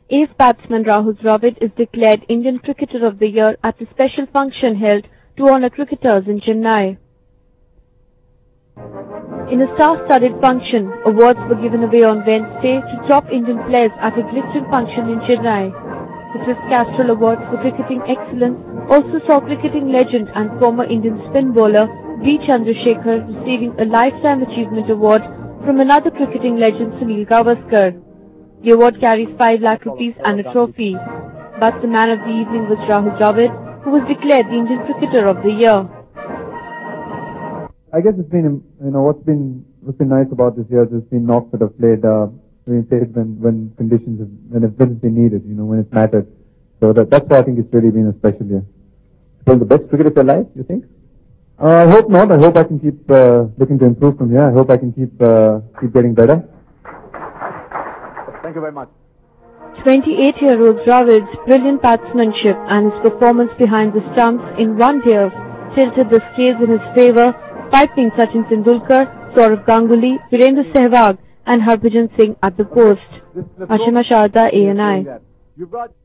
Ace batsman Rahul Dravid is declared Indian Cricketer of the Year at a special function held to honour cricketers in Chennai. In a star-studded function, awards were given away on Wednesday to top Indian players at a glittering function in Chennai. The Chris Castrol Award for Cricketing Excellence also saw cricketing legend and former Indian spin bowler B. Chandrasekhar receiving a Lifetime Achievement Award from another cricketing legend Sunil Gavaskar. The award carries 5 lakh rupees and a trophy. But the man of the evening was Rahul Dravid, who was declared the Indian Cricketer of the Year. I guess it's been, what's been nice about this year is it's been knocks that have played when conditions, when it's been needed, when it's mattered. So that's why I think it's really been a special year. So the best cricket of your life, you think? I hope not. I hope I can keep looking to improve from here. I hope I can keep getting better. Thank you very much. 28-year-old Dravid's brilliant batsmanship and his performance behind the stumps in one day tilted the scales in his favour, piping Sachin Tendulkar, Sourav Ganguly, Virendra Sehwag and Harbhajan Singh at the post. Ashima Sharda, ANI.